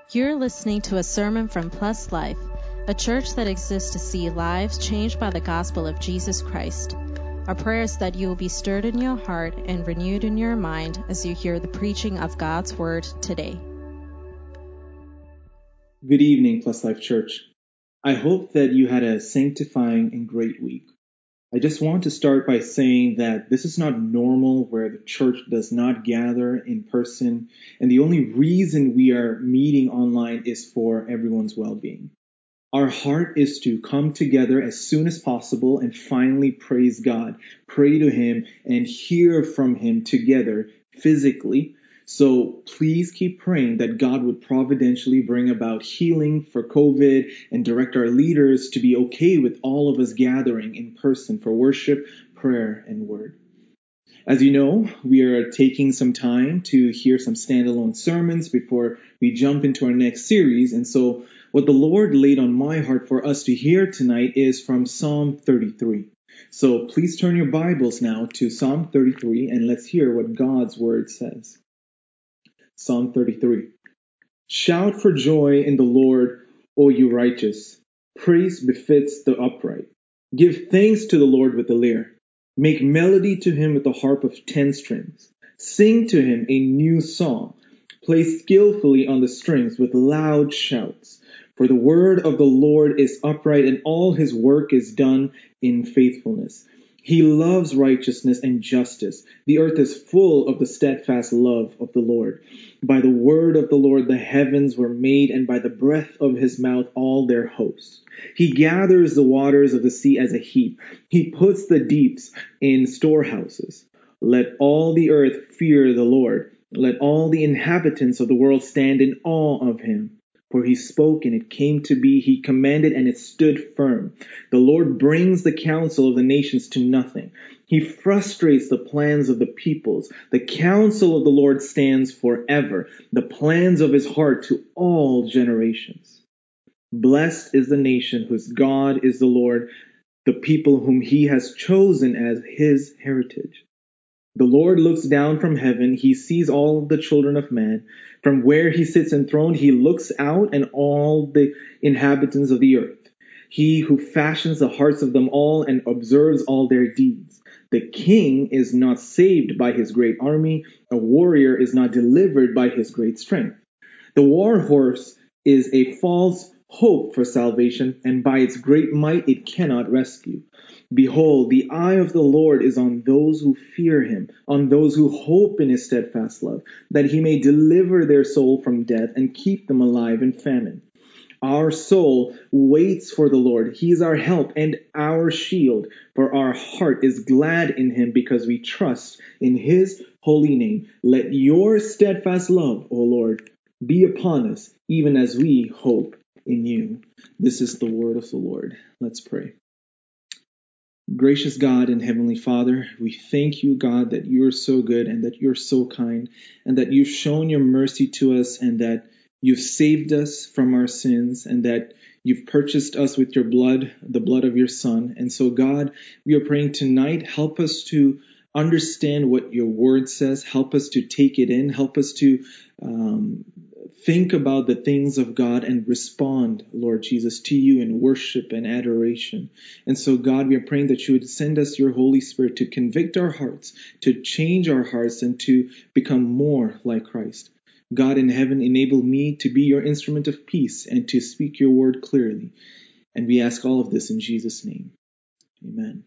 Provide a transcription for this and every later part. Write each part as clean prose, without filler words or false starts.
You're listening to a sermon from Plus Life, a church that exists to see lives changed by the gospel of Jesus Christ. Our prayer is that you will be stirred in your heart and renewed in your mind as you hear the preaching of God's word today. Good evening, Plus Life Church. I hope that you had a sanctifying and great week. I just want to start by saying that this is not normal where the church does not gather in person, and the only reason we are meeting online is for everyone's well-being. Our heart is to come together as soon as possible and finally praise God, pray to Him, and hear from Him together physically. So please keep praying that God would providentially bring about healing for COVID and direct our leaders to be okay with all of us gathering in person for worship, prayer, and word. As you know, we are taking some time to hear some standalone sermons before we jump into our next series. And so what the Lord laid on my heart for us to hear tonight is from Psalm 33. So please turn your Bibles now to Psalm 33 and let's hear what God's word says. Psalm 33. Shout for joy in the Lord, O you righteous. Praise befits the upright. Give thanks to the Lord with the lyre. Make melody to him with the harp of 10 strings. Sing to him a new song. Play skillfully on the strings with loud shouts. For the word of the Lord is upright, and all his work is done in faithfulness. He loves righteousness and justice. The earth is full of the steadfast love of the Lord. By the word of the Lord the heavens were made, and by the breath of his mouth all their hosts. He gathers the waters of the sea as a heap. He puts the deeps in storehouses. Let all the earth fear the Lord. Let all the inhabitants of the world stand in awe of him. For he spoke and it came to be. He commanded and it stood firm. The Lord brings the counsel of the nations to nothing. He frustrates the plans of the peoples. The counsel of the Lord stands forever, the plans of his heart to all generations. Blessed is the nation whose God is the Lord, the people whom he has chosen as his heritage. The Lord looks down from heaven. He sees all the children of man. From where he sits enthroned, he looks out and all the inhabitants of the earth. He who fashions the hearts of them all and observes all their deeds. The king is not saved by his great army. A warrior is not delivered by his great strength. The war horse is a false hope for salvation, and by its great might it cannot rescue. Behold, the eye of the Lord is on those who fear him, on those who hope in his steadfast love, that he may deliver their soul from death and keep them alive in famine. Our soul waits for the Lord. He is our help and our shield, for our heart is glad in him because we trust in his holy name. Let your steadfast love, O Lord, be upon us, even as we hope in you. This is the word of the Lord. Let's pray. Gracious God and Heavenly Father, we thank you, God, that you're so good and that you're so kind and that you've shown your mercy to us and that you've saved us from our sins and that you've purchased us with your blood, the blood of your Son. And so, God, we are praying tonight, help us to understand what your word says. Help us to take it in. Help us to think about the things of God and respond, Lord Jesus, to you in worship and adoration. And so, God, we are praying that you would send us your Holy Spirit to convict our hearts, to change our hearts, and to become more like Christ. God in heaven, enable me to be your instrument of peace and to speak your word clearly. And we ask all of this in Jesus' name. Amen.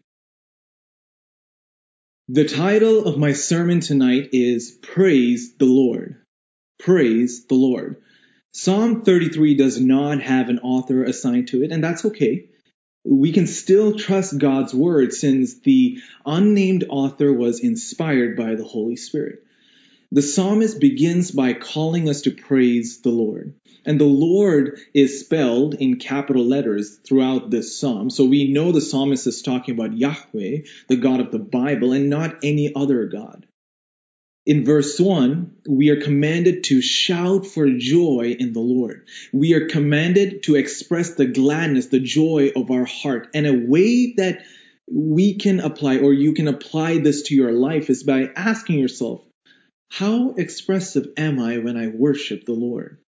The title of my sermon tonight is Praise the Lord. Praise the Lord. Psalm 33 does not have an author assigned to it, and that's okay. We can still trust God's word since the unnamed author was inspired by the Holy Spirit. The psalmist begins by calling us to praise the Lord. And the Lord is spelled in capital letters throughout this psalm. So we know the psalmist is talking about Yahweh, the God of the Bible, and not any other God. In verse 1, we are commanded to shout for joy in the Lord. We are commanded to express the gladness, the joy of our heart. And a way that we can apply, or you can apply this to your life, is by asking yourself, how expressive am I when I worship the Lord?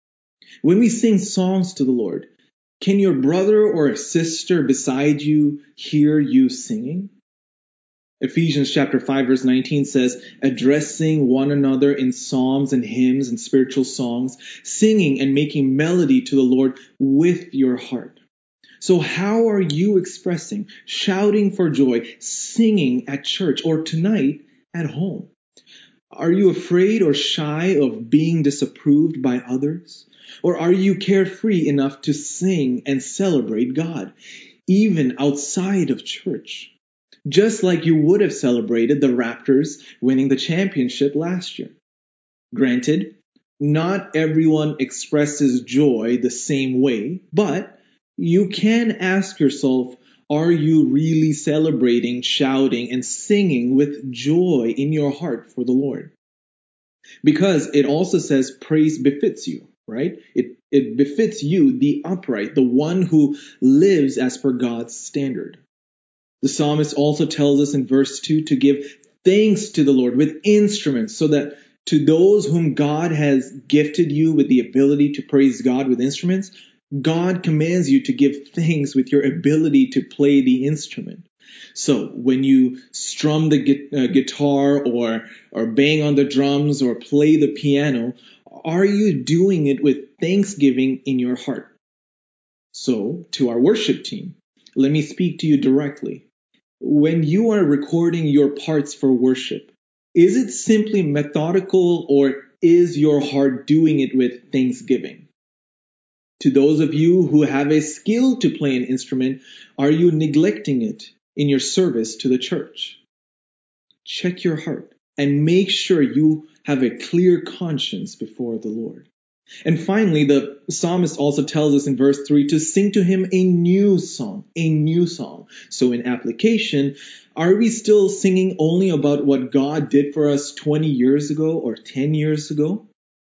When we sing songs to the Lord, can your brother or a sister beside you hear you singing? Ephesians chapter 5 verse 19 says, addressing one another in psalms and hymns and spiritual songs, singing and making melody to the Lord with your heart. So how are you expressing, shouting for joy, singing at church or tonight at home? Are you afraid or shy of being disapproved by others? Or are you carefree enough to sing and celebrate God, even outside of church? Just like you would have celebrated the Raptors winning the championship last year. Granted, not everyone expresses joy the same way, but you can ask yourself, are you really celebrating, shouting, and singing with joy in your heart for the Lord? Because it also says praise befits you, right? It befits you, the upright, the one who lives as per God's standard. The psalmist also tells us in verse 2 to give thanks to the Lord with instruments, so that to those whom God has gifted you with the ability to praise God with instruments, God commands you to give thanks with your ability to play the instrument. So when you strum the guitar or bang on the drums or play the piano, are you doing it with thanksgiving in your heart? So to our worship team, let me speak to you directly. When you are recording your parts for worship, is it simply methodical or is your heart doing it with thanksgiving? To those of you who have a skill to play an instrument, are you neglecting it in your service to the church? Check your heart and make sure you have a clear conscience before the Lord. And finally, the psalmist also tells us in verse 3 to sing to him a new song, a new song. So in application, are we still singing only about what God did for us 20 years ago or 10 years ago?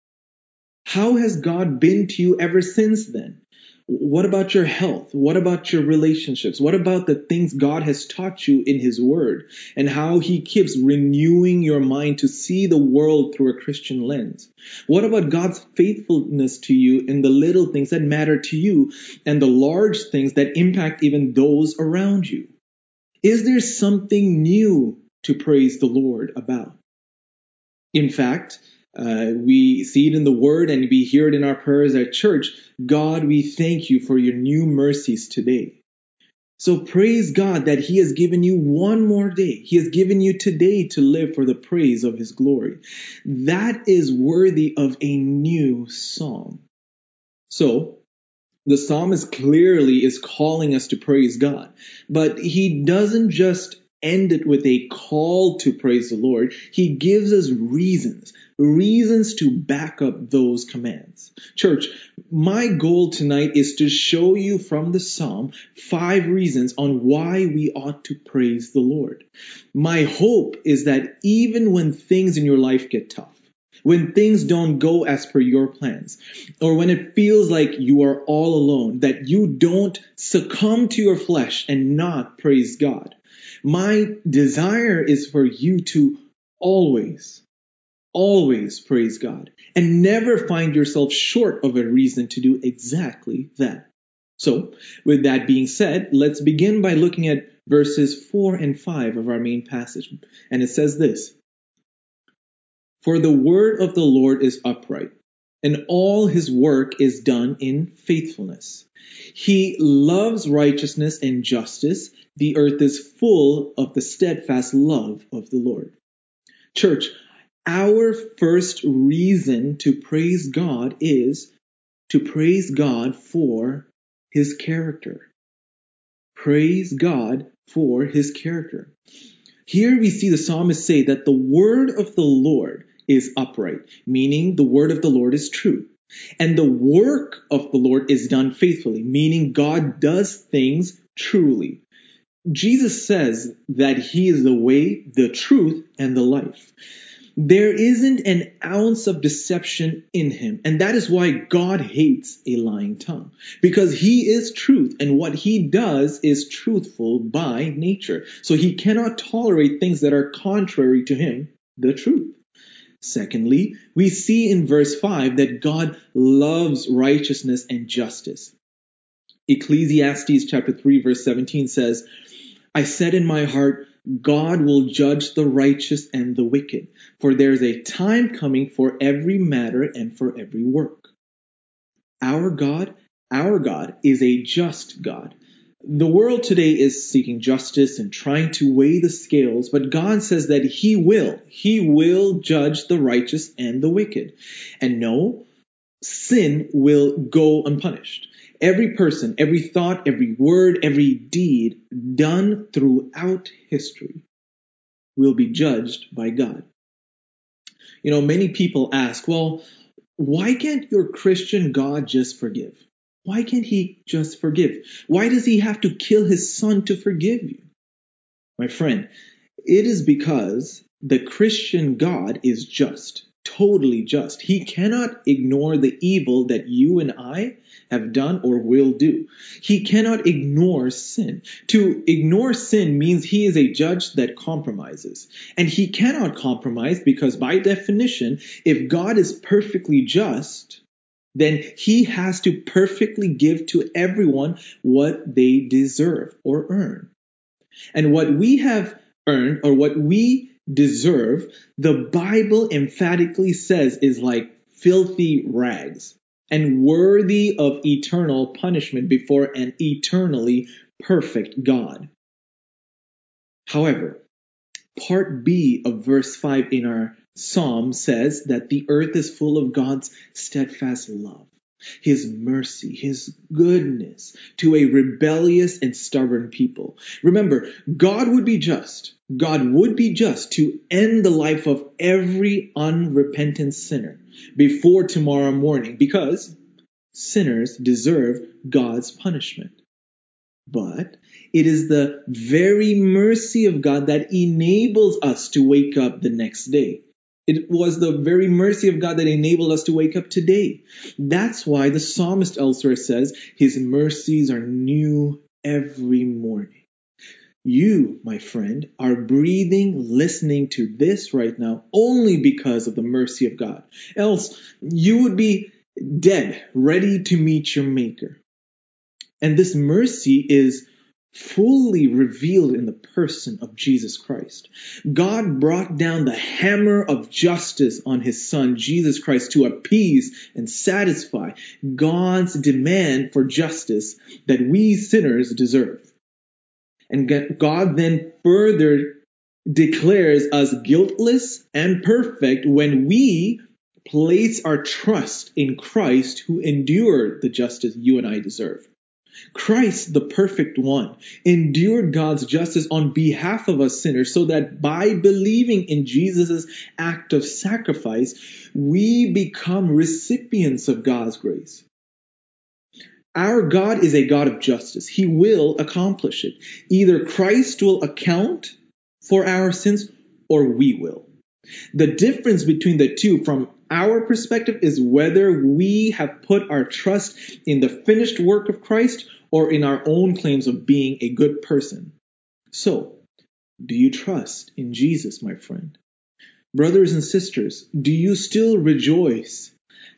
How has God been to you ever since then? What about your health? What about your relationships? What about the things God has taught you in His Word and how He keeps renewing your mind to see the world through a Christian lens? What about God's faithfulness to you in the little things that matter to you and the large things that impact even those around you? Is there something new to praise the Lord about? In fact, we see it in the Word and we hear it in our prayers at church. God, we thank you for your new mercies today. So praise God that He has given you one more day. He has given you today to live for the praise of His glory. That is worthy of a new song. So, the psalmist clearly is calling us to praise God, but he doesn't just end it with a call to praise the Lord. He gives us reasons to back up those commands. Church, my goal tonight is to show you from the psalm 5 reasons on why we ought to praise the Lord. My hope is that even when things in your life get tough, when things don't go as per your plans, or when it feels like you are all alone, that you don't succumb to your flesh and not praise God. My desire is for you to always praise God and never find yourself short of a reason to do exactly that. So, with that being said, let's begin by looking at verses 4 and 5 of our main passage. And it says this: For the word of the Lord is upright, and all his work is done in faithfulness. He loves righteousness and justice. The earth is full of the steadfast love of the Lord. Church, our first reason to praise God is to praise God for his character. Praise God for his character. Here we see the psalmist say that the word of the Lord is upright, meaning the word of the Lord is true. And the work of the Lord is done faithfully, meaning God does things truly. Jesus says that he is the way, the truth, and the life. There isn't an ounce of deception in him. And that is why God hates a lying tongue. Because he is truth, and what he does is truthful by nature. So he cannot tolerate things that are contrary to him, the truth. Secondly, we see in verse 5 that God loves righteousness and justice. Ecclesiastes chapter 3 verse 17 says, I said in my heart, God will judge the righteous and the wicked, for there is a time coming for every matter and for every work. Our God is a just God. The world today is seeking justice and trying to weigh the scales, but God says that He will judge the righteous and the wicked. And no, sin will go unpunished. Every person, every thought, every word, every deed done throughout history will be judged by God. Many people ask, well, why can't your Christian God just forgive? Why can't He just forgive? Why does He have to kill His Son to forgive you? My friend, it is because the Christian God is just, totally just. He cannot ignore the evil that you and I have done or will do. He cannot ignore sin. To ignore sin means He is a judge that compromises. And He cannot compromise because by definition, if God is perfectly just, then He has to perfectly give to everyone what they deserve or earn. And what we have earned or what we deserve, the Bible emphatically says is like filthy rags and worthy of eternal punishment before an eternally perfect God. However, part B of verse 5 in our psalm says that the earth is full of God's steadfast love, His mercy, His goodness to a rebellious and stubborn people. Remember, God would be just. God would be just to end the life of every unrepentant sinner before tomorrow morning because sinners deserve God's punishment. But it is the very mercy of God that enables us to wake up the next day. It was the very mercy of God that enabled us to wake up today. That's why the psalmist elsewhere says, His mercies are new every morning. You, my friend, are breathing, listening to this right now only because of the mercy of God. Else, you would be dead, ready to meet your Maker. And this mercy is fully revealed in the person of Jesus Christ. God brought down the hammer of justice on His Son, Jesus Christ, to appease and satisfy God's demand for justice that we sinners deserve. And God then further declares us guiltless and perfect when we place our trust in Christ who endured the justice you and I deserve. Christ, the perfect one, endured God's justice on behalf of us sinners so that by believing in Jesus' act of sacrifice, we become recipients of God's grace. Our God is a God of justice. He will accomplish it. Either Christ will account for our sins or we will. The difference between the two from our perspective is whether we have put our trust in the finished work of Christ or in our own claims of being a good person. So, do you trust in Jesus, my friend? Brothers and sisters, do you still rejoice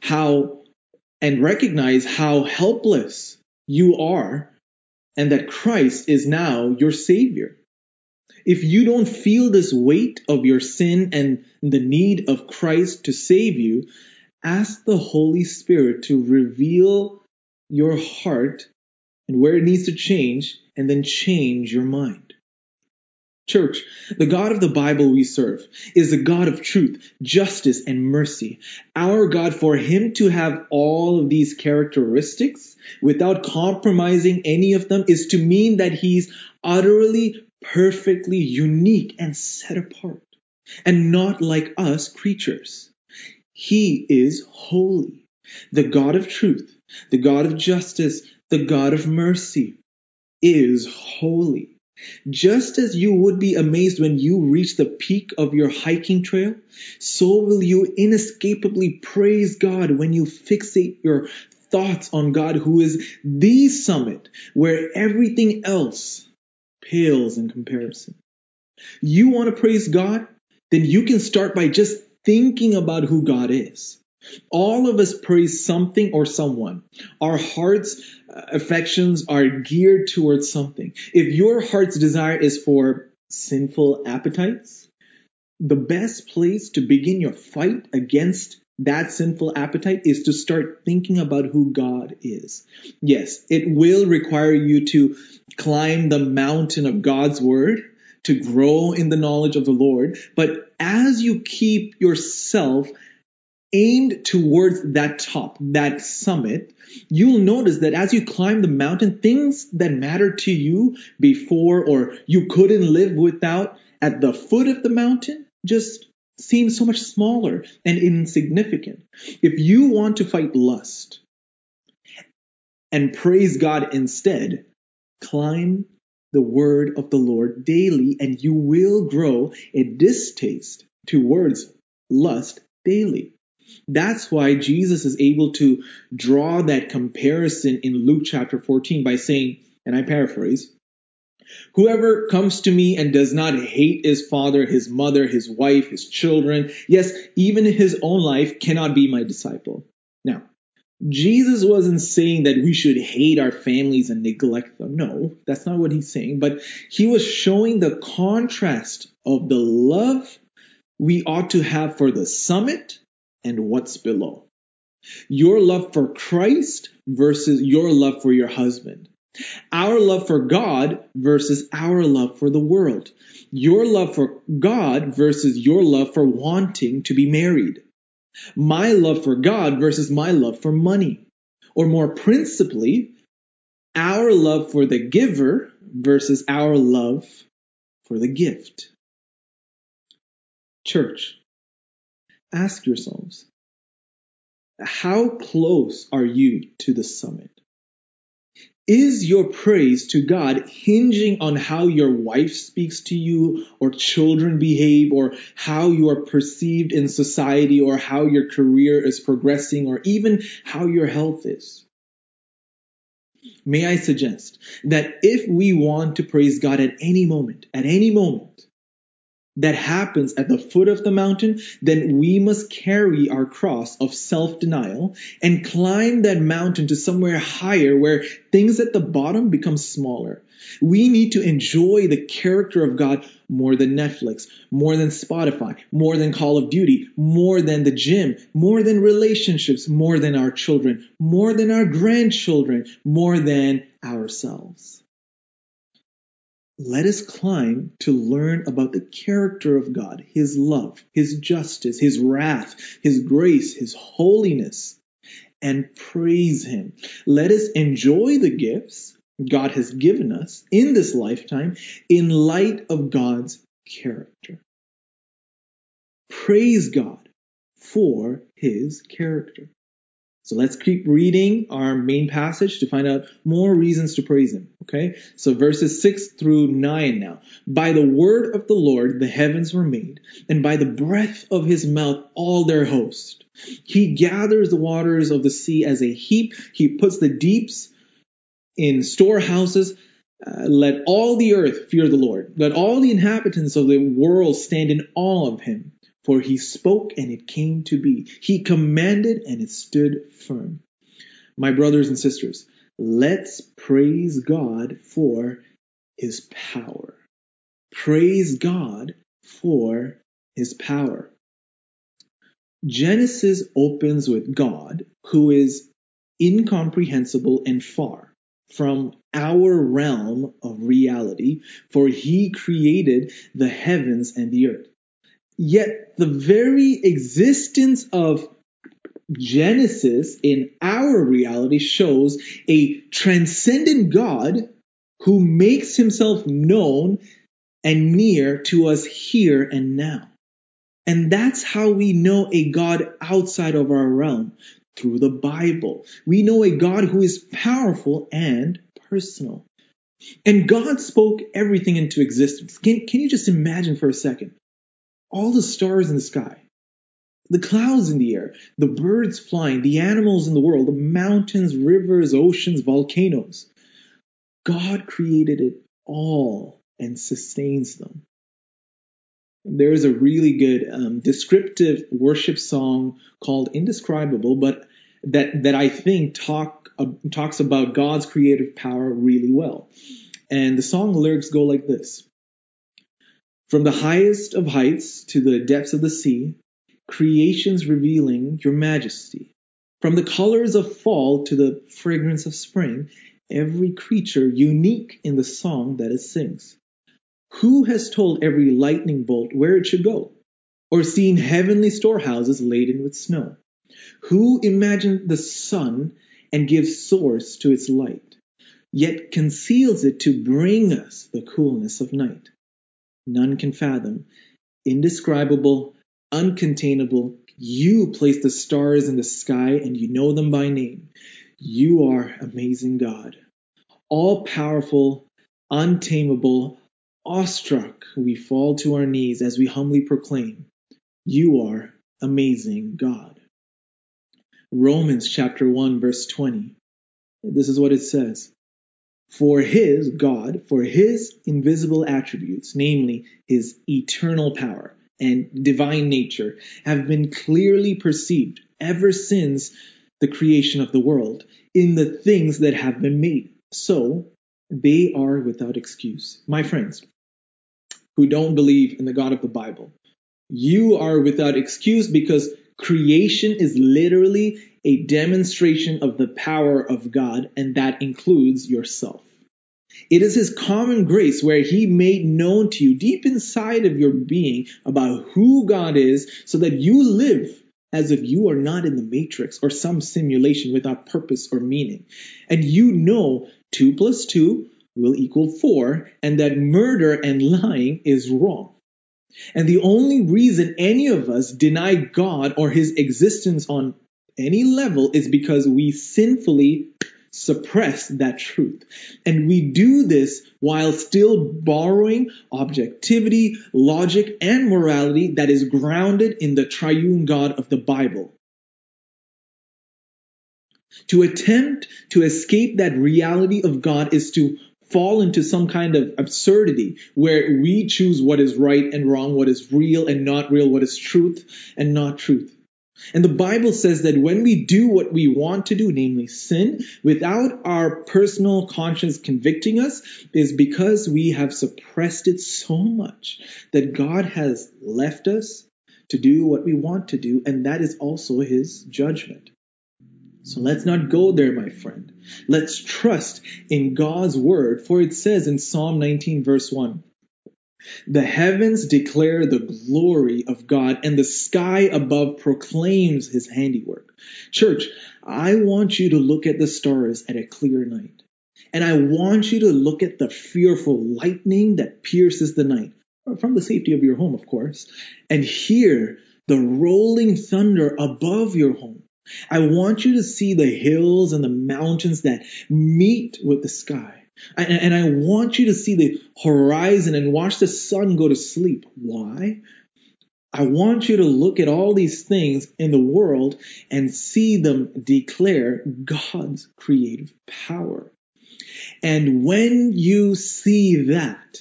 and recognize how helpless you are and that Christ is now your Savior? If you don't feel this weight of your sin and the need of Christ to save you, ask the Holy Spirit to reveal your heart and where it needs to change, and then change your mind. Church, the God of the Bible we serve is a God of truth, justice, and mercy. Our God, for Him to have all of these characteristics without compromising any of them is to mean that He's utterly, perfectly unique and set apart, and not like us creatures. He is holy, the God of truth, the God of justice, the God of mercy is holy. Just as you would be amazed when you reach the peak of your hiking trail, so will you inescapably praise God when you fixate your thoughts on God, who is the summit where everything else pales in comparison. You want to praise God? Then you can start by just thinking about who God is. All of us praise something or someone. Our heart's affections are geared towards something. If your heart's desire is for sinful appetites, the best place to begin your fight against that sinful appetite is to start thinking about who God is. Yes, it will require you to climb the mountain of God's word, to grow in the knowledge of the Lord. But as you keep yourself aimed towards that top, that summit, you'll notice that as you climb the mountain, things that matter to you before or you couldn't live without at the foot of the mountain just seem so much smaller and insignificant. If you want to fight lust and praise God instead, climb the word of the Lord daily and you will grow a distaste towards lust daily. That's why Jesus is able to draw that comparison in Luke chapter 14 by saying, and I paraphrase, "Whoever comes to me and does not hate his father, his mother, his wife, his children, yes, even his own life, cannot be my disciple." Now, Jesus wasn't saying that we should hate our families and neglect them. No, that's not what he's saying. But he was showing the contrast of the love we ought to have for the summit and what's below. Your love for Christ versus your love for your husband. Our love for God versus our love for the world. Your love for God versus your love for wanting to be married. My love for God versus my love for money. Or more principally, our love for the giver versus our love for the gift. Church, ask yourselves, how close are you to the summit? Is your praise to God hinging on how your wife speaks to you or children behave or how you are perceived in society or how your career is progressing or even how your health is? May I suggest that if we want to praise God at any moment, that happens at the foot of the mountain, then we must carry our cross of self-denial and climb that mountain to somewhere higher where things at the bottom become smaller. We need to enjoy the character of God more than Netflix, more than Spotify, more than Call of Duty, more than the gym, more than relationships, more than our children, more than our grandchildren, more than ourselves. Let us climb to learn about the character of God, His love, His justice, His wrath, His grace, His holiness, and praise Him. Let us enjoy the gifts God has given us in this lifetime in light of God's character. Praise God for His character. So let's keep reading our main passage to find out more reasons to praise Him. Okay? So verses 6 through 9 now. By the word of the Lord the heavens were made, and by the breath of His mouth all their host. He gathers the waters of the sea as a heap. He puts the deeps in storehouses. Let all the earth fear the Lord. Let all the inhabitants of the world stand in awe of Him. For He spoke and it came to be. He commanded and it stood firm. My brothers and sisters, let's praise God for His power. Praise God for His power. Genesis opens with God, who is incomprehensible and far from our realm of reality, for He created the heavens and the earth. Yet the very existence of Genesis in our reality shows a transcendent God who makes Himself known and near to us here and now. And that's how we know a God outside of our realm, through the Bible. We know a God who is powerful and personal. And God spoke everything into existence. Can you just imagine for a second? All the stars in the sky, the clouds in the air, the birds flying, the animals in the world, the mountains, rivers, oceans, volcanoes. God created it all and sustains them. There is a really good descriptive worship song called Indescribable, but that I think talks about God's creative power really well. And the song lyrics go like this. From the highest of heights to the depths of the sea, creation's revealing your majesty. From the colors of fall to the fragrance of spring, every creature unique in the song that it sings. Who has told every lightning bolt where it should go, or seen heavenly storehouses laden with snow? Who imagined the sun and gives source to its light, yet conceals it to bring us the coolness of night? None can fathom. Indescribable, uncontainable, you place the stars in the sky and you know them by name. You are amazing God. All powerful, untamable, awestruck, we fall to our knees as we humbly proclaim, you are amazing God. Romans chapter 1 verse 20. This is what it says. For his invisible attributes, namely his eternal power and divine nature, have been clearly perceived ever since the creation of the world in the things that have been made. So they are without excuse. My friends who don't believe in the God of the Bible, you are without excuse because creation is literally a demonstration of the power of God, and that includes yourself. It is his common grace where he made known to you deep inside of your being about who God is so that you live as if you are not in the matrix or some simulation without purpose or meaning. And you know 2 plus 2 will equal 4 and that murder and lying is wrong. And the only reason any of us deny God or his existence on any level is because we sinfully suppress that truth. And we do this while still borrowing objectivity, logic, and morality that is grounded in the triune God of the Bible. To attempt to escape that reality of God is to fall into some kind of absurdity where we choose what is right and wrong, what is real and not real, what is truth and not truth. And the Bible says that when we do what we want to do, namely sin, without our personal conscience convicting us, is because we have suppressed it so much that God has left us to do what we want to do, and that is also his judgment. So let's not go there, my friend. Let's trust in God's word, for it says in Psalm 19 verse 1, the heavens declare the glory of God, and the sky above proclaims his handiwork. Church, I want you to look at the stars at a clear night. And I want you to look at the fearful lightning that pierces the night, from the safety of your home, of course, and hear the rolling thunder above your home. I want you to see the hills and the mountains that meet with the sky. And I want you to see the horizon and watch the sun go to sleep. Why? I want you to look at all these things in the world and see them declare God's creative power. And when you see that,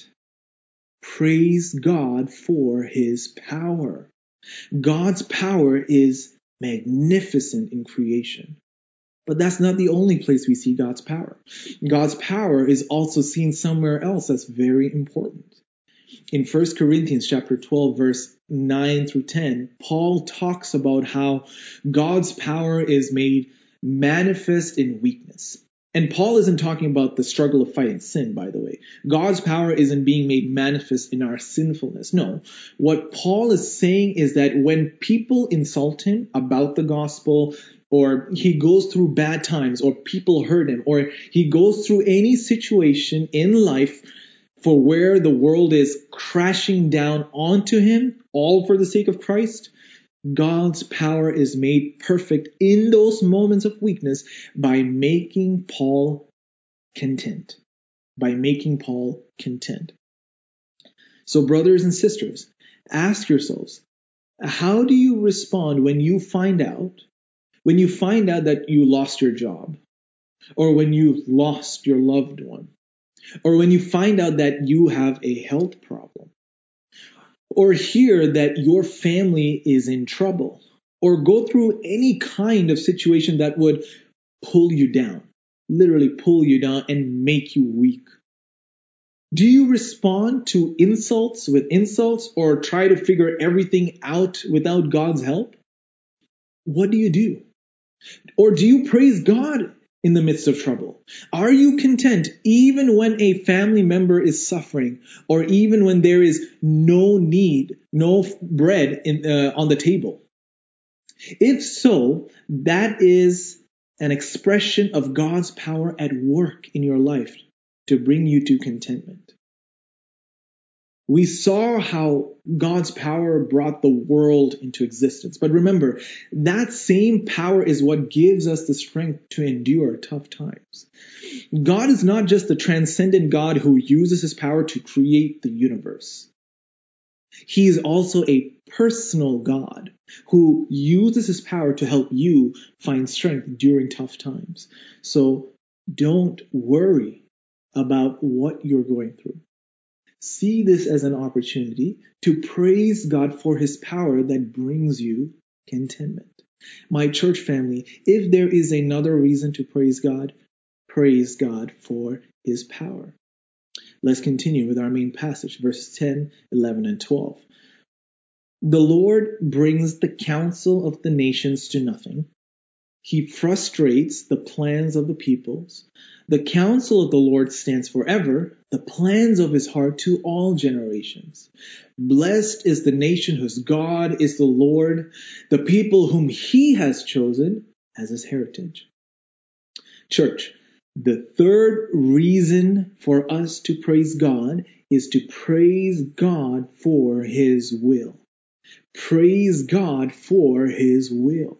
praise God for his power. God's power is magnificent in creation. But that's not the only place we see God's power. God's power is also seen somewhere else that's very important. In 1 Corinthians chapter 12, verse 9 through 10, Paul talks about how God's power is made manifest in weakness. And Paul isn't talking about the struggle of fighting sin, by the way. God's power isn't being made manifest in our sinfulness. No. What Paul is saying is that when people insult him about the gospel, or he goes through bad times, or people hurt him, or he goes through any situation in life for where the world is crashing down onto him, all for the sake of Christ, God's power is made perfect in those moments of weakness by making Paul content. By making Paul content. So brothers and sisters, ask yourselves, how do you respond when you find out that you lost your job, or when you lost your loved one, or when you find out that you have a health problem, or hear that your family is in trouble, or go through any kind of situation that would pull you down, literally pull you down and make you weak? Do you respond to insults with insults or try to figure everything out without God's help? What do you do? Or do you praise God in the midst of trouble? Are you content even when a family member is suffering, or even when there is no need, no bread on the table? If so, that is an expression of God's power at work in your life to bring you to contentment. We saw how God's power brought the world into existence. But remember, that same power is what gives us the strength to endure tough times. God is not just the transcendent God who uses his power to create the universe. He is also a personal God who uses his power to help you find strength during tough times. So don't worry about what you're going through. See this as an opportunity to praise God for his power that brings you contentment. My church family, if there is another reason to praise God for his power. Let's continue with our main passage, verses 10, 11, and 12. The Lord brings the counsel of the nations to nothing. He frustrates the plans of the peoples. The counsel of the Lord stands forever, the plans of his heart to all generations. Blessed is the nation whose God is the Lord, the people whom he has chosen as his heritage. Church, the third reason for us to praise God is to praise God for his will. Praise God for his will.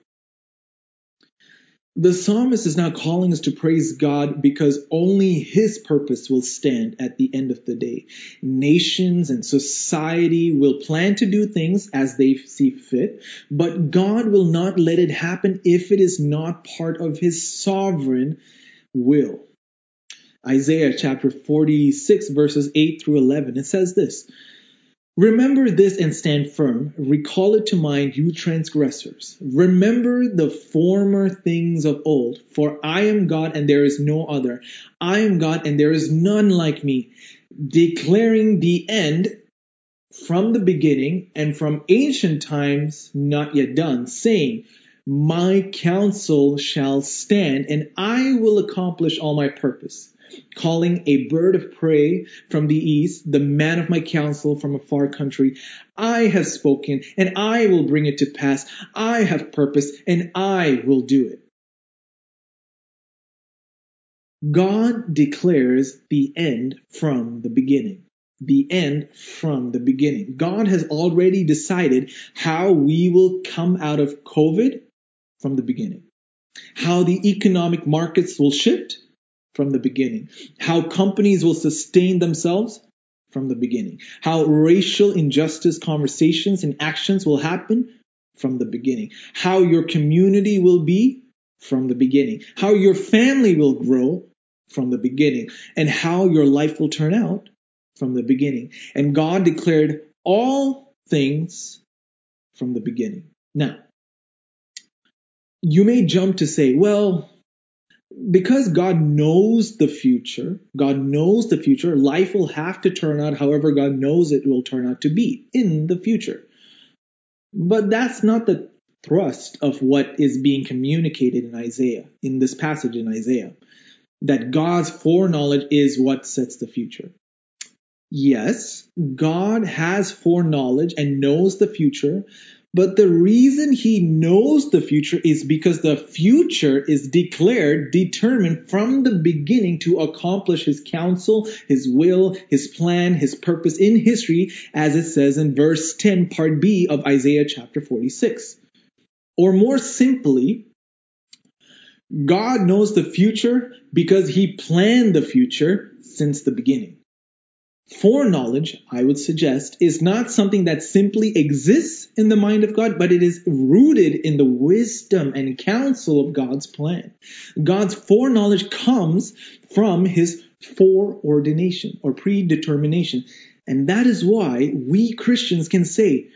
The psalmist is now calling us to praise God because only his purpose will stand at the end of the day. Nations and society will plan to do things as they see fit, but God will not let it happen if it is not part of his sovereign will. Isaiah chapter 46 verses 8 through 11, it says this: Remember this and stand firm. Recall it to mind, you transgressors. Remember the former things of old. For I am God and there is no other. I am God and there is none like me, declaring the end from the beginning and from ancient times not yet done, saying, My counsel shall stand and I will accomplish all my purpose. Calling a bird of prey from the east, the man of my counsel from a far country. I have spoken, and I will bring it to pass. I have purposed, and I will do it. God declares the end from the beginning. The end from the beginning. God has already decided how we will come out of COVID from the beginning. How the economic markets will shift from the beginning. How companies will sustain themselves from the beginning. How racial injustice conversations and actions will happen from the beginning. How your community will be from the beginning. How your family will grow from the beginning. And how your life will turn out from the beginning. And God declared all things from the beginning. Now, you may jump to say, well, because God knows the future, life will have to turn out however God knows it will turn out to be in the future. But that's not the thrust of what is being communicated in Isaiah, in this passage in Isaiah, that God's foreknowledge is what sets the future. Yes, God has foreknowledge and knows the future, but the reason he knows the future is because the future is determined from the beginning to accomplish his counsel, his will, his plan, his purpose in history, as it says in verse 10, part B of Isaiah chapter 46. Or more simply, God knows the future because he planned the future since the beginning. Foreknowledge, I would suggest, is not something that simply exists in the mind of God, but it is rooted in the wisdom and counsel of God's plan. God's foreknowledge comes from his foreordination or predetermination. And that is why we Christians can say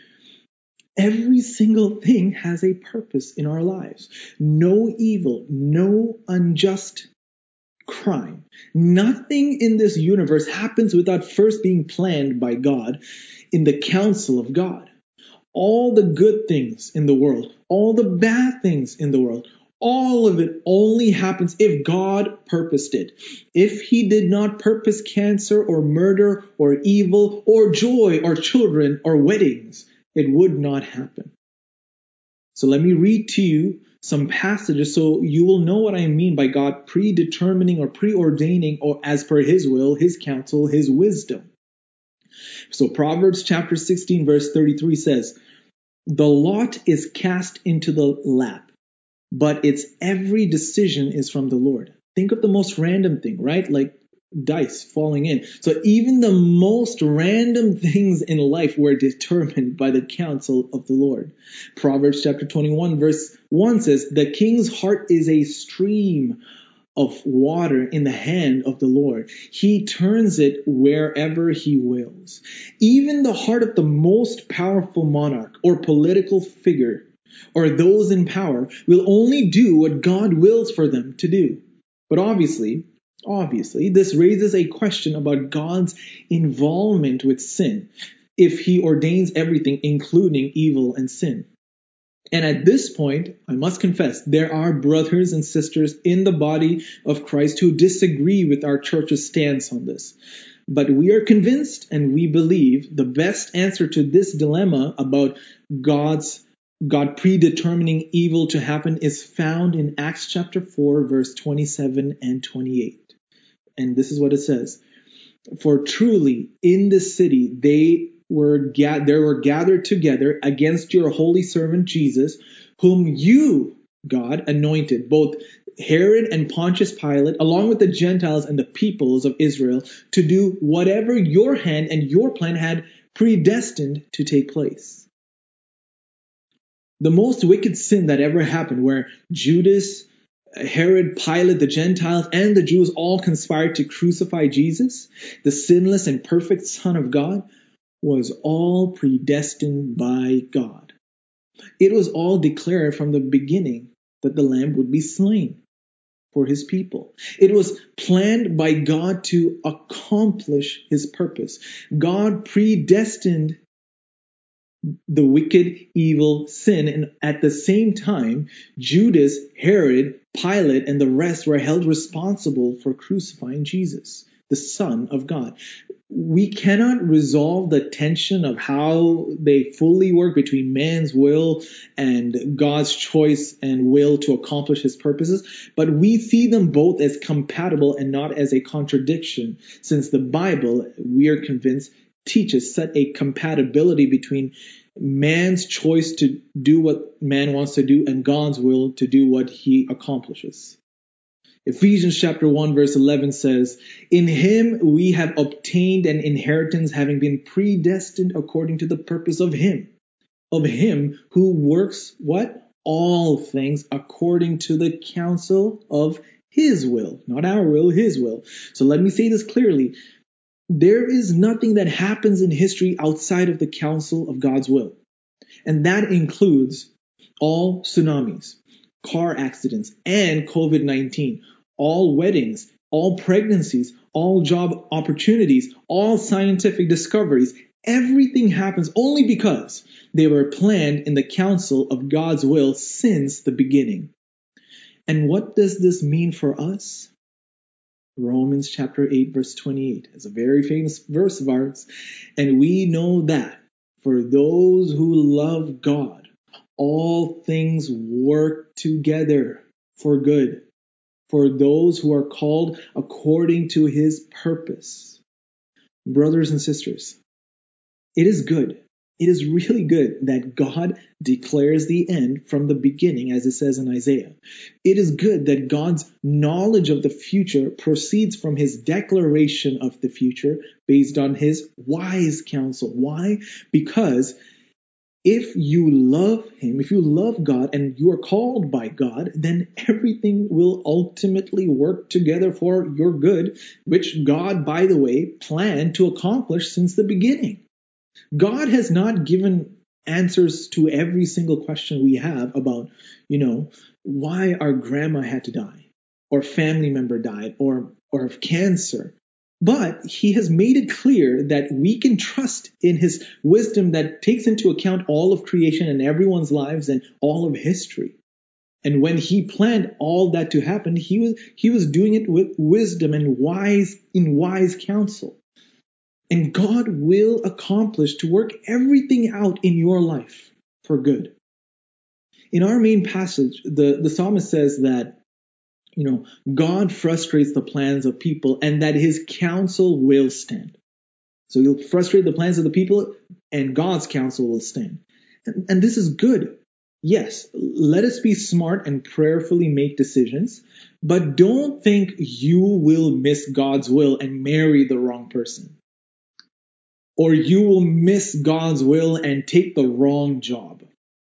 every single thing has a purpose in our lives. No evil, no unjust crime. Nothing in this universe happens without first being planned by God in the counsel of God. All the good things in the world, all the bad things in the world, all of it only happens if God purposed it. If He did not purpose cancer or murder or evil or joy or children or weddings, it would not happen. So let me read to you some passages so you will know what I mean by God predetermining or preordaining or as per His will, His counsel, His wisdom. So Proverbs chapter 16 verse 33 says, "The lot is cast into the lap, but its every decision is from the Lord." Think of the most random thing, right? Like dice falling in. So even the most random things in life were determined by the counsel of the Lord. Proverbs chapter 21 verse 1 says, "The king's heart is a stream of water in the hand of the Lord. He turns it wherever He wills." Even the heart of the most powerful monarch or political figure or those in power will only do what God wills for them to do. But obviously, this raises a question about God's involvement with sin, if He ordains everything, including evil and sin. And at this point, I must confess, there are brothers and sisters in the body of Christ who disagree with our church's stance on this. But we are convinced and we believe the best answer to this dilemma about God predetermining evil to happen is found in Acts chapter 4, verse 27 and 28. And this is what it says. "For truly in this city there were gathered together against your holy servant Jesus, whom you, God, anointed, both Herod and Pontius Pilate, along with the Gentiles and the peoples of Israel, to do whatever your hand and your plan had predestined to take place." The most wicked sin that ever happened, where Judas, Herod, Pilate, the Gentiles, and the Jews all conspired to crucify Jesus, the sinless and perfect Son of God, was all predestined by God. It was all declared from the beginning that the Lamb would be slain for His people. It was planned by God to accomplish His purpose. God predestined the wicked, evil, sin, and at the same time, Judas, Herod, Pilate, and the rest were held responsible for crucifying Jesus, the Son of God. We cannot resolve the tension of how they fully work between man's will and God's choice and will to accomplish His purposes, but we see them both as compatible and not as a contradiction, since the Bible, we are convinced, teaches such a compatibility between man's choice to do what man wants to do and God's will to do what He accomplishes. Ephesians chapter 1 verse 11 says, "In Him we have obtained an inheritance, having been predestined according to the purpose of Him who works" what? "All things according to the counsel of His will." Not our will, His will. So let me say this clearly. There is nothing that happens in history outside of the counsel of God's will. And that includes all tsunamis, car accidents, and COVID-19, all weddings, all pregnancies, all job opportunities, all scientific discoveries. Everything happens only because they were planned in the counsel of God's will since the beginning. And what does this mean for us? Romans chapter 8 verse 28 is a very famous verse of ours. "And we know that for those who love God, all things work together for good, for those who are called according to His purpose." Brothers and sisters, it is good. It is really good that God declares the end from the beginning, as it says in Isaiah. It is good that God's knowledge of the future proceeds from His declaration of the future based on His wise counsel. Why? Because If you love Him, if you love God and you are called by God, then everything will ultimately work together for your good, which God, by the way, planned to accomplish since the beginning. God has not given answers to every single question we have about, why our grandma had to die, or family member died, or of cancer. But He has made it clear that we can trust in His wisdom that takes into account all of creation and everyone's lives and all of history. And when He planned all that to happen, He was doing it with wisdom and wise counsel. And God will accomplish to work everything out in your life for good. In our main passage, the psalmist says that, God frustrates the plans of people and that His counsel will stand. So He'll frustrate the plans of the people and God's counsel will stand. And this is good. Yes, let us be smart and prayerfully make decisions, but don't think you will miss God's will and marry the wrong person. Or you will miss God's will and take the wrong job.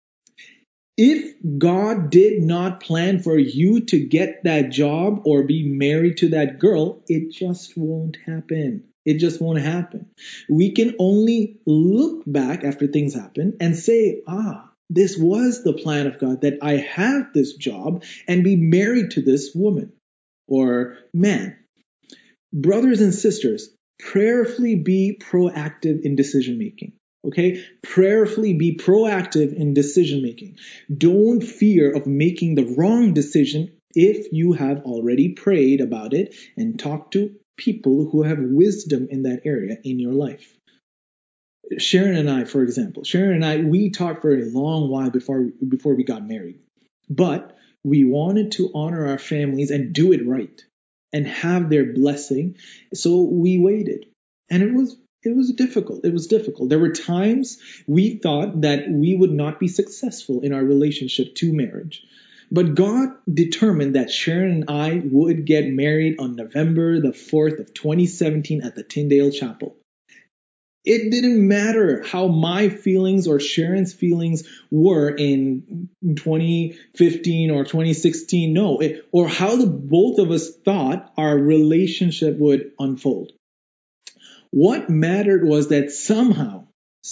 If God did not plan for you to get that job or be married to that girl, it just won't happen. It just won't happen. We can only look back after things happen and say, this was the plan of God, that I have this job and be married to this woman or man. Brothers and sisters, prayerfully be proactive in decision making. Okay? Prayerfully be proactive in decision making. Don't fear of making the wrong decision if you have already prayed about it and talked to people who have wisdom in that area in your life. Sharon and I, for example, we talked for a long while before we got married. But we wanted to honor our families and do it right and have their blessing. So we waited. And it was difficult. It was difficult. There were times we thought that we would not be successful in our relationship to marriage. But God determined that Sharon and I would get married on November the 4th of 2017 at the Tyndale Chapel. It didn't matter how my feelings or Sharon's feelings were in 2015 or 2016, or how the both of us thought our relationship would unfold. What mattered was that somehow,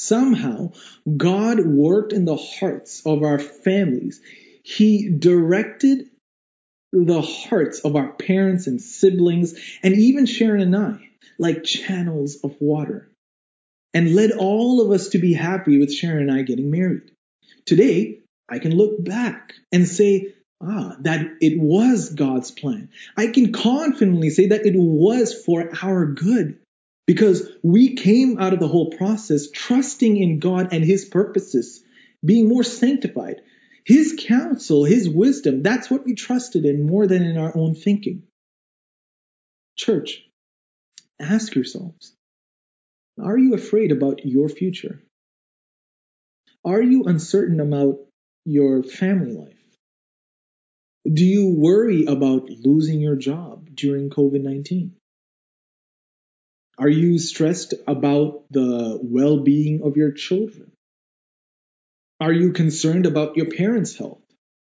God worked in the hearts of our families. He directed the hearts of our parents and siblings, and even Sharon and I, like channels of water, and led all of us to be happy with Sharon and I getting married. Today, I can look back and say, that it was God's plan. I can confidently say that it was for our good, because we came out of the whole process trusting in God and His purposes, being more sanctified. His counsel, His wisdom, that's what we trusted in more than in our own thinking. Church, ask yourselves, are you afraid about your future? Are you uncertain about your family life? Do you worry about losing your job during COVID-19? Are you stressed about the well-being of your children? Are you concerned about your parents' health?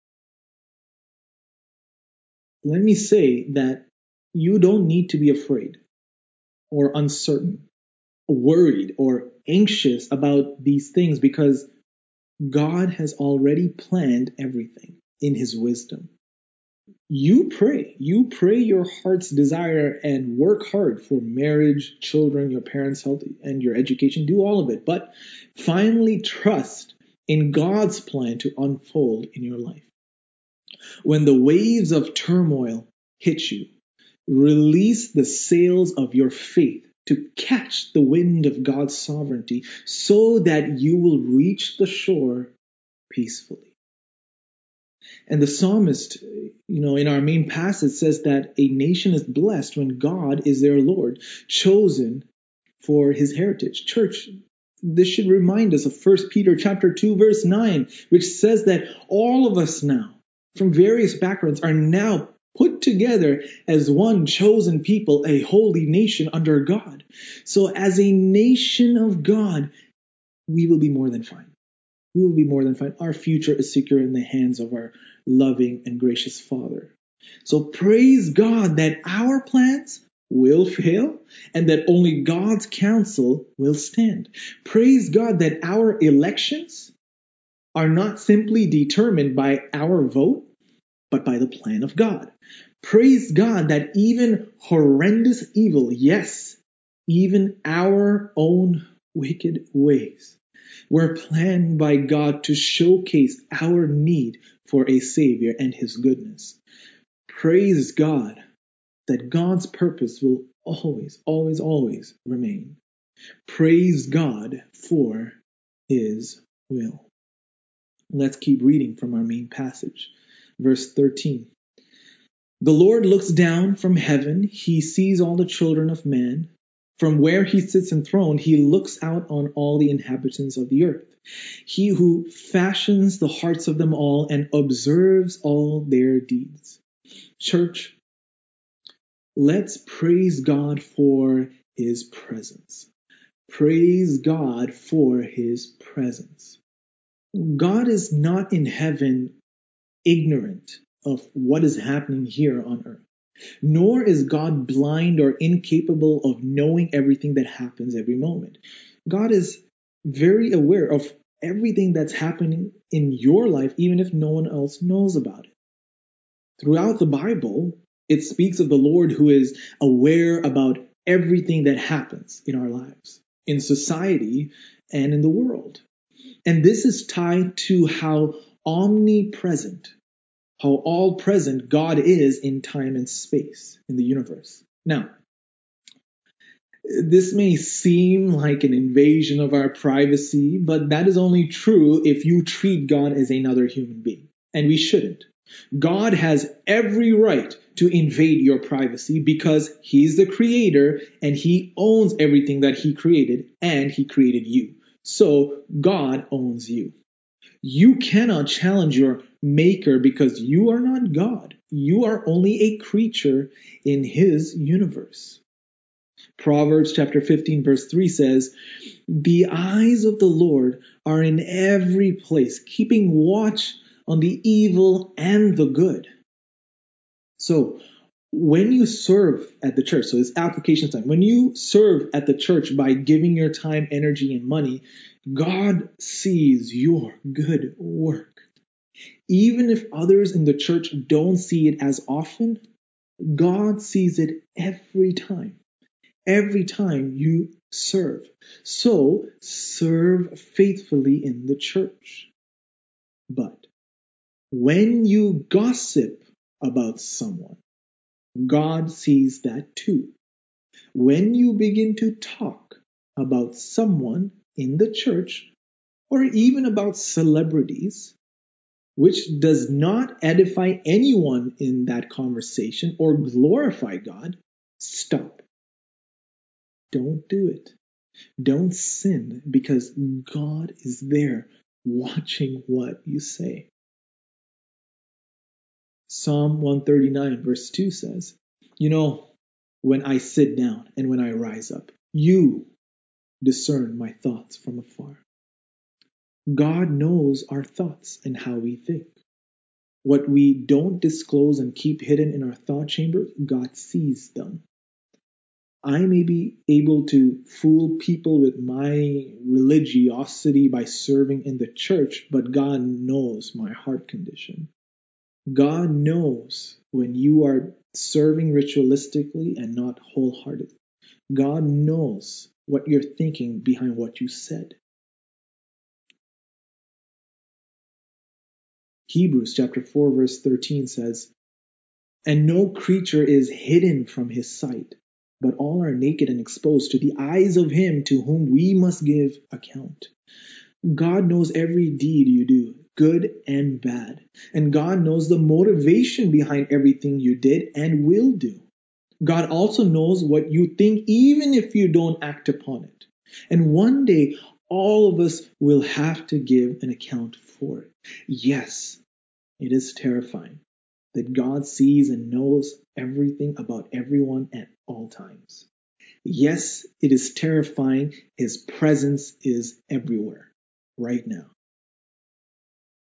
Let me say that you don't need to be afraid or uncertain, worried or anxious about these things, because God has already planned everything in His wisdom. You pray your heart's desire and work hard for marriage, children, your parents' health, and your education. Do all of it, but finally trust in God's plan to unfold in your life. When the waves of turmoil hit you, release the sails of your faith to catch the wind of God's sovereignty so that you will reach the shore peacefully. And the psalmist, in our main passage says that a nation is blessed when God is their Lord, chosen for His heritage. Church, this should remind us of 1 Peter chapter 2, verse 9, which says that all of us now, from various backgrounds, are now put together as one chosen people, a holy nation under God. So as a nation of God, we will be more than fine. We will be more than fine. Our future is secure in the hands of our loving and gracious Father. So praise God that our plans will fail and that only God's counsel will stand. Praise God that our elections are not simply determined by our vote, but by the plan of God. Praise God that even horrendous evil, yes, even our own wicked ways, were planned by God to showcase our need for a Savior and His goodness. Praise God that God's purpose will always, always, always remain. Praise God for His will. Let's keep reading from our main passage. Verse 13. The Lord looks down from heaven. He sees all the children of man. From where he sits enthroned, he looks out on all the inhabitants of the earth. He who fashions the hearts of them all and observes all their deeds. Church, let's praise God for His presence. Praise God for His presence. God is not in heaven ignorant of what is happening here on earth. Nor is God blind or incapable of knowing everything that happens every moment. God is very aware of everything that's happening in your life, even if no one else knows about it. Throughout the Bible, it speaks of the Lord who is aware about everything that happens in our lives, in society, and in the world. And this is tied to how omnipresent, how all present God is in time and space in the universe. Now, this may seem like an invasion of our privacy, but that is only true if you treat God as another human being. And we shouldn't. God has every right to invade your privacy because He's the creator and He owns everything that He created, and He created you. So God owns you. You cannot challenge your maker because you are not God. You are only a creature in His universe. Proverbs chapter 15 verse 3 says, "The eyes of the Lord are in every place, keeping watch on the evil and the good." So when you serve at the church, so it's application time, when you serve at the church by giving your time, energy, and money, God sees your good work. Even if others in the church don't see it as often, God sees it every time you serve. So serve faithfully in the church. But when you gossip about someone, God sees that too. When you begin to talk about someone in the church, or even about celebrities, which does not edify anyone in that conversation or glorify God, stop. Don't do it. Don't sin, because God is there watching what you say. Psalm 139 verse 2 says, when I sit down and when I rise up, you discern my thoughts from afar. God knows our thoughts and how we think. What we don't disclose and keep hidden in our thought chamber, God sees them. I may be able to fool people with my religiosity by serving in the church, but God knows my heart condition. God knows when you are serving ritualistically and not wholehearted. God knows what you're thinking behind what you said. Hebrews chapter 4 verse 13 says, "And no creature is hidden from His sight, but all are naked and exposed to the eyes of Him to whom we must give account." God knows every deed you do, good and bad. And God knows the motivation behind everything you did and will do. God also knows what you think, even if you don't act upon it. And one day, all of us will have to give an account for it. Yes, it is terrifying that God sees and knows everything about everyone at all times. Yes, it is terrifying. His presence is everywhere right now.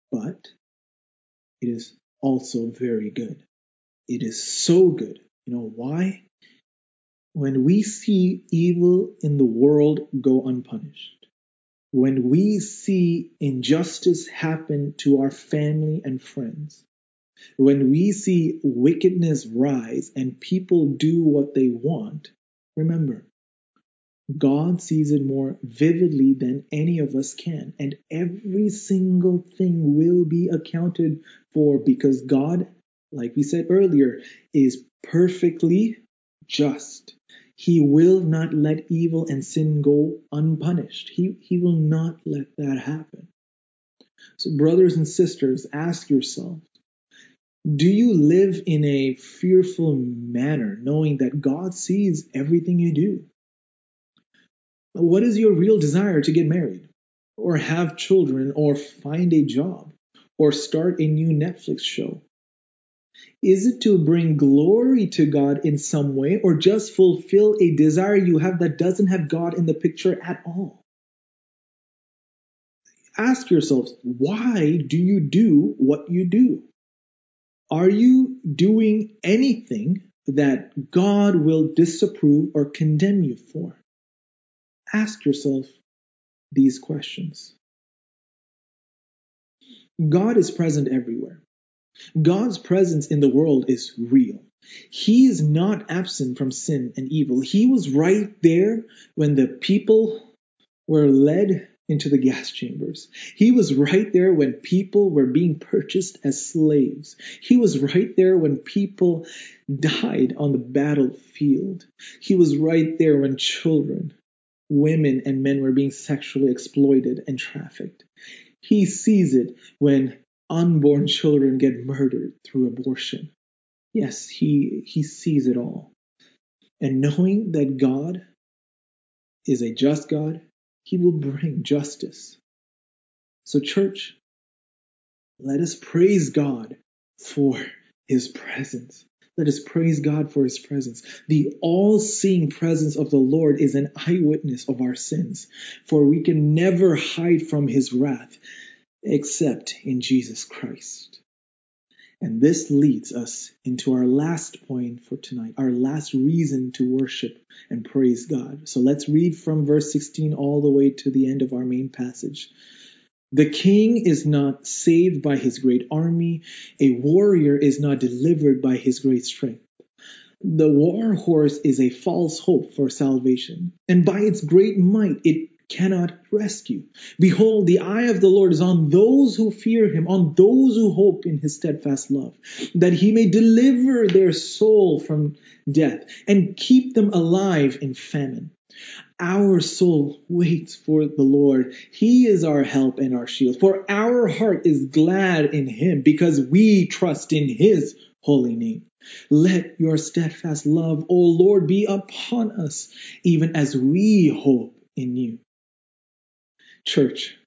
but it is also very good. It is so good. You know why? When we see evil in the world go unpunished, when we see injustice happen to our family and friends, when we see wickedness rise and people do what they want, remember, God sees it more vividly than any of us can. And every single thing will be accounted for because God, like we said earlier, is perfectly just. He will not let evil and sin go unpunished. He will not let that happen. So, brothers and sisters, ask yourself, do you live in a fearful manner, knowing that God sees everything you do? What is your real desire to get married, or have children, or find a job, or start a new Netflix show? Is it to bring glory to God in some way, or just fulfill a desire you have that doesn't have God in the picture at all? Ask yourselves, why do you do what you do? Are you doing anything that God will disapprove or condemn you for? Ask yourself these questions. God is present everywhere. God's presence in the world is real. He is not absent from sin and evil. He was right there when the people were led into the gas chambers. He was right there when people were being purchased as slaves. He was right there when people died on the battlefield. He was right there when children, women, and men were being sexually exploited and trafficked. He sees it when unborn children get murdered through abortion. Yes, he sees it all. And knowing that God is a just God, he will bring justice. So, church, let us praise God for his presence. Let us praise God for his presence. The all-seeing presence of the Lord is an eyewitness of our sins, for we can never hide from his wrath except in Jesus Christ. And this leads us into our last point for tonight, our last reason to worship and praise God. So let's read from verse 16 all the way to the end of our main passage. The king is not saved by his great army. A warrior is not delivered by his great strength. The war horse is a false hope for salvation, and by its great might it cannot rescue. Behold, the eye of the Lord is on those who fear him, on those who hope in his steadfast love, that he may deliver their soul from death and keep them alive in famine. Our soul waits for the Lord. He is our help and our shield. For our heart is glad in him because we trust in his holy name. Let your steadfast love, O Lord, be upon us, even as we hope in you. Church,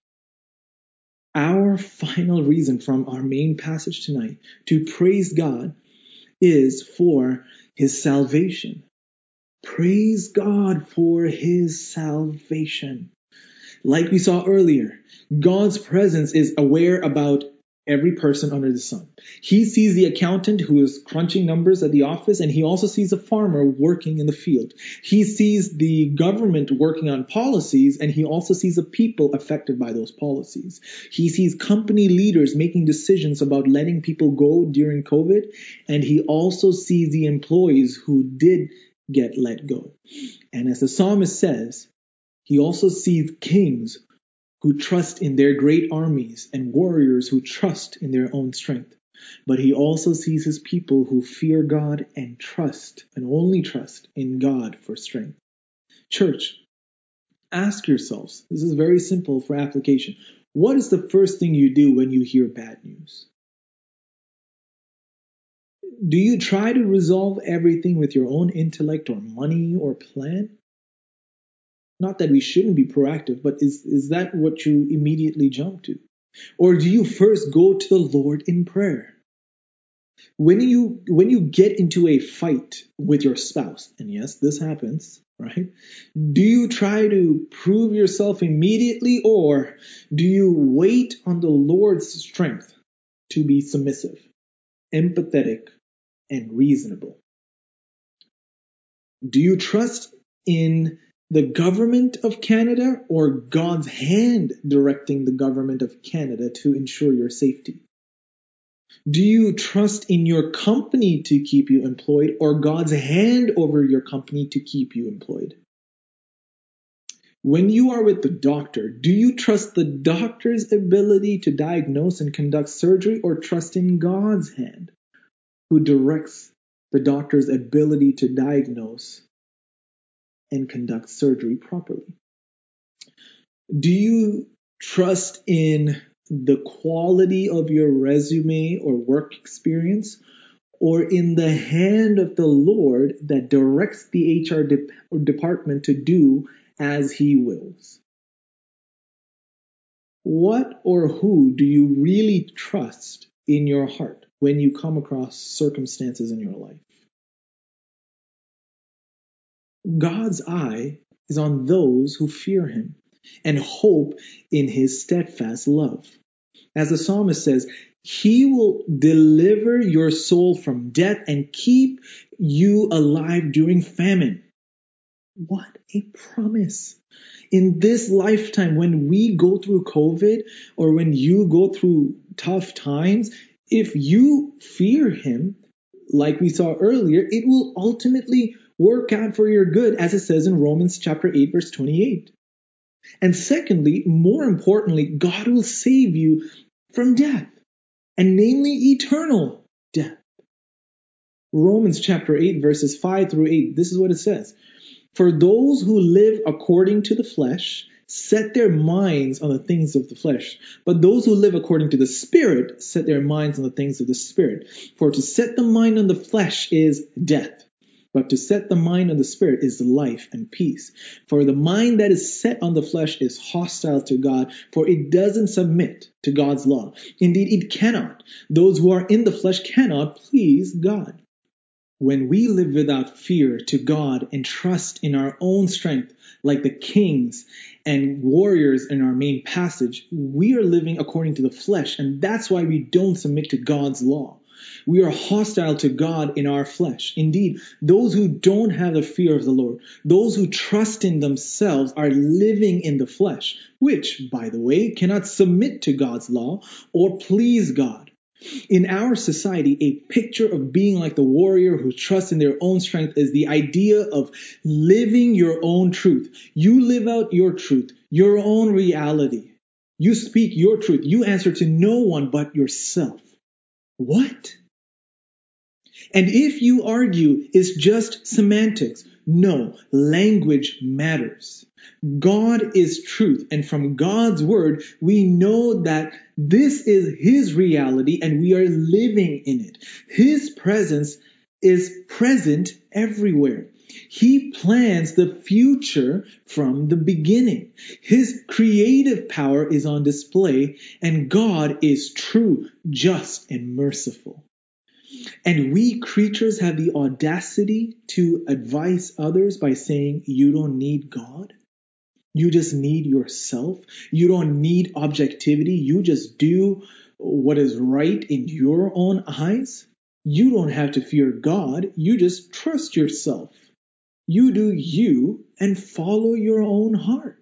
our final reason from our main passage tonight to praise God is for his salvation. Praise God for his salvation. Like we saw earlier, God's presence is aware about every person under the sun. He sees the accountant who is crunching numbers at the office, and he also sees a farmer working in the field. He sees the government working on policies, and he also sees the people affected by those policies. He sees company leaders making decisions about letting people go during COVID, and he also sees the employees who did get let go. And as the psalmist says, he also sees kings who trust in their great armies and warriors who trust in their own strength. But he also sees his people who fear God and trust, and only trust, in God for strength. Church, ask yourselves, this is very simple for application. What is the first thing you do when you hear bad news? Do you try to resolve everything with your own intellect or money or plan? Not that we shouldn't be proactive, but is that what you immediately jump to? Or do you first go to the Lord in prayer? When you get into a fight with your spouse, and yes, this happens, right? Do you try to prove yourself immediately, or do you wait on the Lord's strength to be submissive, empathetic, and reasonable? Do you trust in the government of Canada or God's hand directing the government of Canada to ensure your safety? Do you trust in your company to keep you employed or God's hand over your company to keep you employed? When you are with the doctor, do you trust the doctor's ability to diagnose and conduct surgery or trust in God's hand, who directs the doctor's ability to diagnose and conduct surgery properly? Do you trust in the quality of your resume or work experience, or in the hand of the Lord that directs the HR department to do as he wills? What or who do you really trust in your heart when you come across circumstances in your life? God's eye is on those who fear him and hope in his steadfast love. As the psalmist says, he will deliver your soul from death and keep you alive during famine. What a promise. In this lifetime, when we go through COVID or when you go through tough times, if you fear him, like we saw earlier, it will ultimately work out for your good, as it says in Romans chapter 8, verse 28. And secondly, more importantly, God will save you from death, and namely eternal death. Romans chapter 8, verses 5 through 8, this is what it says. For those who live according to the flesh set their minds on the things of the flesh, but those who live according to the Spirit set their minds on the things of the Spirit. For to set the mind on the flesh is death, but to set the mind on the Spirit is life and peace. For the mind that is set on the flesh is hostile to God, for it doesn't submit to God's law. Indeed, it cannot. Those who are in the flesh cannot please God. When we live without fear to God and trust in our own strength, like the kings and warriors in our main passage, we are living according to the flesh, and that's why we don't submit to God's law. We are hostile to God in our flesh. Indeed, those who don't have the fear of the Lord, those who trust in themselves, are living in the flesh, which, by the way, cannot submit to God's law or please God. In our society, a picture of being like the warrior who trusts in their own strength is the idea of living your own truth. You live out your truth, your own reality. You speak your truth. You answer to no one but yourself. What? And if you argue it's just semantics, no, language matters. God is truth, and from God's word, we know that this is his reality and we are living in it. His presence is present everywhere. He plans the future from the beginning. His creative power is on display, and God is true, just, and merciful. And we creatures have the audacity to advise others by saying, you don't need God. You just need yourself. You don't need objectivity. You just do what is right in your own eyes. You don't have to fear God. You just trust yourself. You do you and follow your own heart.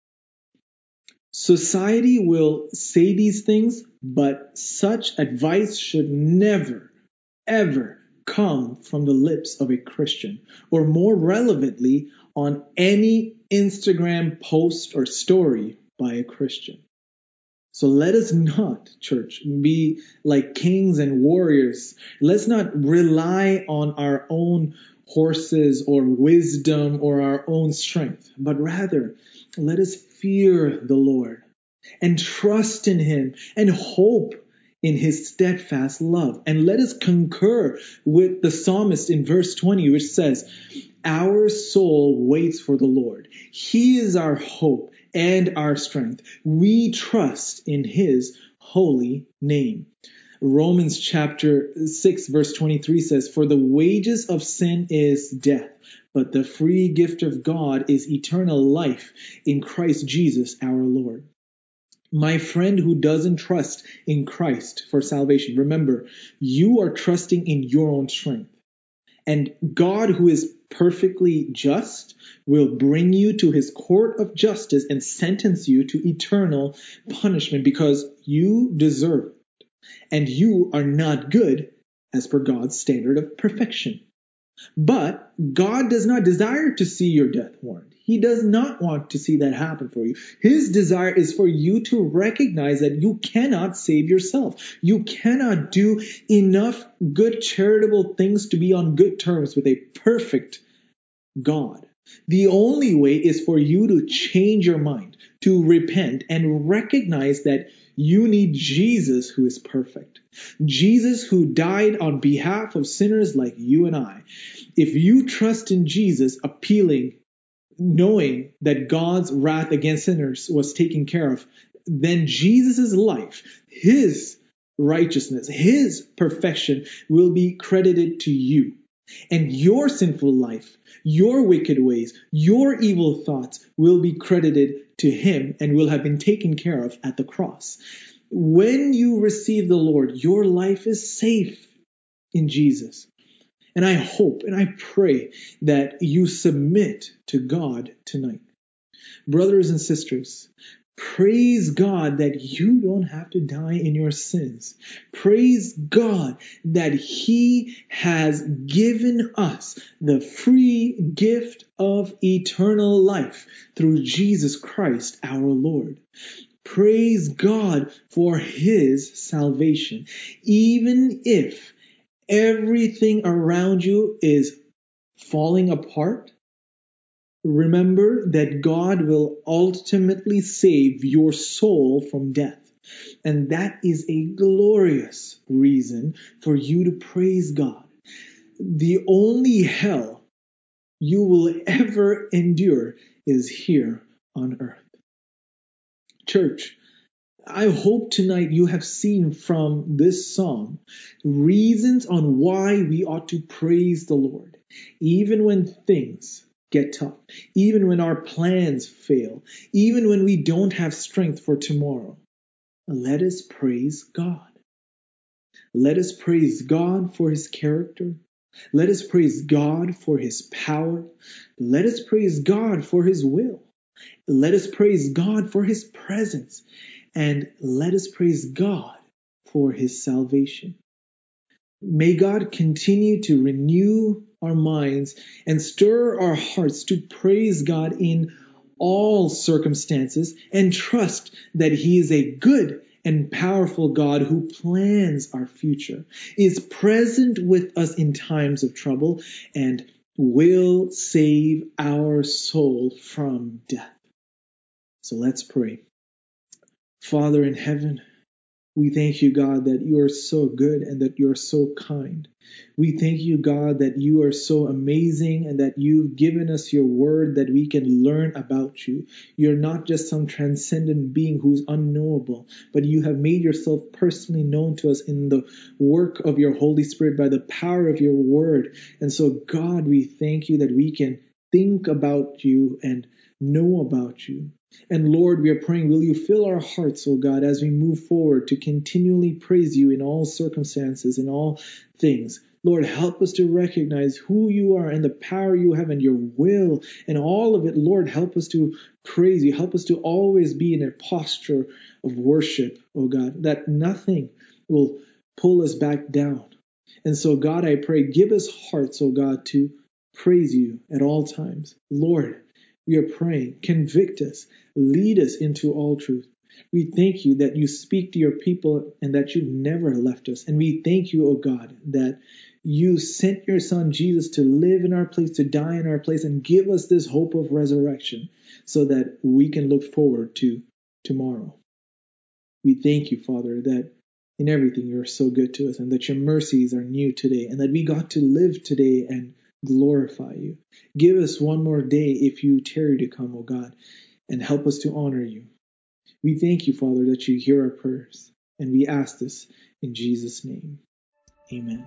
Society will say these things, but such advice should never, ever come from the lips of a Christian, or more relevantly, on any Instagram post or story by a Christian. So let us not, church, be like kings and warriors. Let's not rely on our own horses or wisdom or our own strength, but rather let us fear the Lord and trust in him and hope in his steadfast love. And let us concur with the psalmist in verse 20, which says, our soul waits for the Lord. He is our hope and our strength. We trust in his holy name. Romans chapter 6 verse 23 says, "For the wages of sin is death, but the free gift of God is eternal life in Christ Jesus our Lord." My friend who doesn't trust in Christ for salvation, remember, you are trusting in your own strength. And God, who is perfectly just, will bring you to his court of justice and sentence you to eternal punishment because you deserve it. And you are not good as per God's standard of perfection. But God does not desire to see your death warrant. He does not want to see that happen for you. His desire is for you to recognize that you cannot save yourself. You cannot do enough good charitable things to be on good terms with a perfect God. The only way is for you to change your mind, to repent, and recognize that you need Jesus who is perfect. Jesus who died on behalf of sinners like you and I. If you trust in Jesus, appealing, knowing that God's wrath against sinners was taken care of, then Jesus' life, his righteousness, his perfection will be credited to you. And your sinful life, your wicked ways, your evil thoughts will be credited to him and will have been taken care of at the cross. When you receive the Lord, your life is safe in Jesus. And I hope and I pray that you submit to God tonight. Brothers and sisters, praise God that you don't have to die in your sins. Praise God that he has given us the free gift of eternal life through Jesus Christ our Lord. Praise God for his salvation. Even if everything around you is falling apart, remember that God will ultimately save your soul from death. And that is a glorious reason for you to praise God. The only hell you will ever endure is here on earth. Church, I hope tonight you have seen from this psalm reasons on why we ought to praise the Lord, even when things get tough, even when our plans fail, even when we don't have strength for tomorrow. Let us praise God. Let us praise God for his character. Let us praise God for his power. Let us praise God for his will. Let us praise God for his presence. And let us praise God for his salvation. May God continue to renew our minds and stir our hearts to praise God in all circumstances and trust that he is a good and powerful God who plans our future, is present with us in times of trouble, and will save our soul from death. So let's pray. Father in heaven, we thank you, God, that you are so good and that you're so kind. We thank you, God, that you are so amazing and that you've given us your word that we can learn about you. You're not just some transcendent being who's unknowable, but you have made yourself personally known to us in the work of your Holy Spirit by the power of your word. And so, God, we thank you that we can think about you and know about you. And Lord, we are praying, will you fill our hearts, O God, as we move forward to continually praise you in all circumstances, in all things. Lord, help us to recognize who you are and the power you have and your will and all of it. Lord, help us to praise you. Help us to always be in a posture of worship, O God, that nothing will pull us back down. And so, God, I pray, give us hearts, O God, to praise you at all times. Lord, we are praying, convict us, lead us into all truth. We thank you that you speak to your people and that you've never left us. And we thank you, O God, that you sent your son Jesus to live in our place, to die in our place, and give us this hope of resurrection so that we can look forward to tomorrow. We thank you, Father, that in everything you're so good to us and that your mercies are new today and that we got to live today and glorify you. Give us one more day if you tarry to come, O God, and help us to honor you. We thank you, Father, that you hear our prayers, and we ask this In Jesus' name, amen.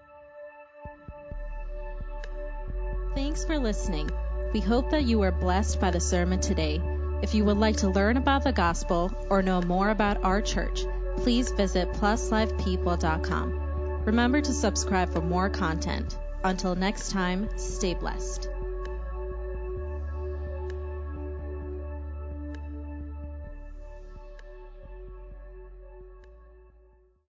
Thanks for listening. We hope that you were blessed by the sermon today. If you would like to learn about the gospel or know more about our church, please visit pluslifepeople.com. Remember to subscribe for more content. Until next time, stay blessed.